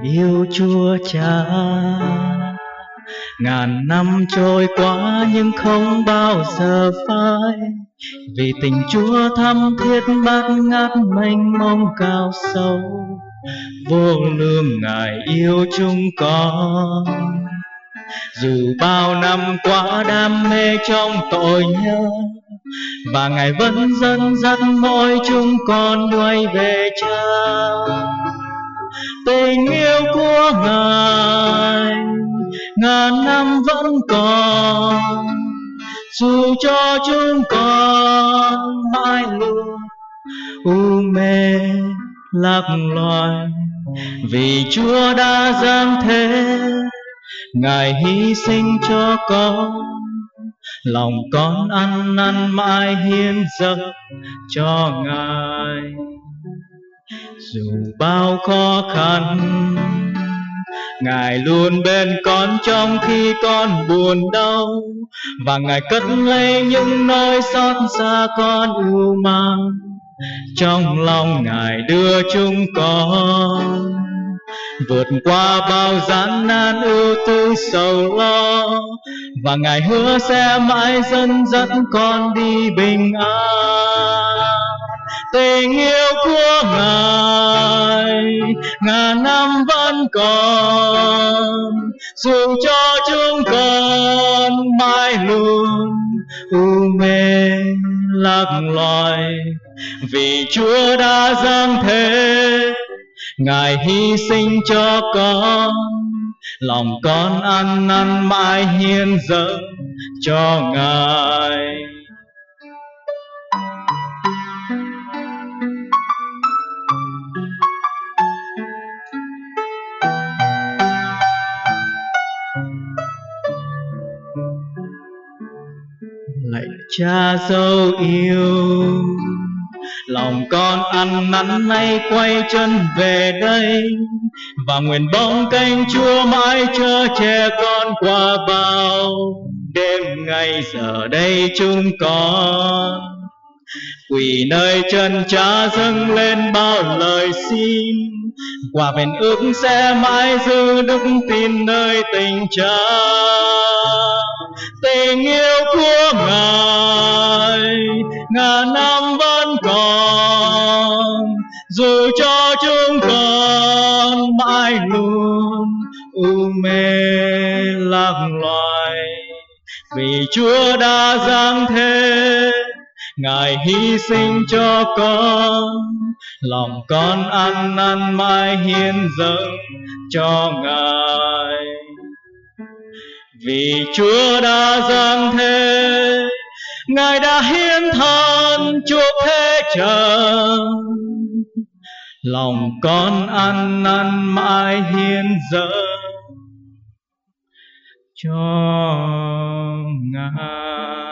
yêu Chúa Cha. Ngàn năm trôi qua nhưng không bao giờ phai, vì tình Chúa thắm thiết bát ngát mênh mông cao sâu. Vô lương Ngài yêu chúng con, dù bao năm qua đam mê trong tội nhơ, và Ngài vẫn dẫn dắt mỗi chúng con quay về Cha. Tình yêu của Ngài ngàn năm vẫn còn, dù cho chúng con mãi luôn u mê lạc loài. Vì Chúa đã giáng thế, Ngài hy sinh cho con, lòng con ăn năn mãi hiến dâng cho Ngài. Dù bao khó khăn, Ngài luôn bên con trong khi con buồn đau, và Ngài cất lấy những nỗi xót xa con ưu mang. Trong lòng Ngài đưa chúng con vượt qua bao gian nan ưu tư sầu lo, và Ngài hứa sẽ mãi dẫn dắt con đi bình an. Tình yêu của Ngài ngàn năm vẫn còn, dù cho chúng con mãi luôn u mê lạc loài. Vì Chúa đã giáng thế, Ngài hy sinh cho con, lòng con ăn năn mãi hiến dâng cho Ngài. Lạy Cha dấu yêu, lòng con ăn năn nay quay chân về đây, và nguyện bóng cánh Chúa mãi chở che con qua bao đêm ngày. Giờ đây chúng con quỳ nơi chân Cha dâng lên bao lời xin, quả bền ước sẽ mãi giữ đức tin nơi tình Cha. Tình yêu của Ngài ngàn năm vẫn còn, dù cho chúng con mãi luôn u mê lạc loài. Vì Chúa đã giáng thế, Ngài hy sinh cho con, lòng con ăn năn mãi hiến dâng cho Ngài. Vì Chúa đã giáng thế, Ngài đã hiến thân chuộc thế trần, lòng con ăn năn mãi hiến dâng cho Ngài.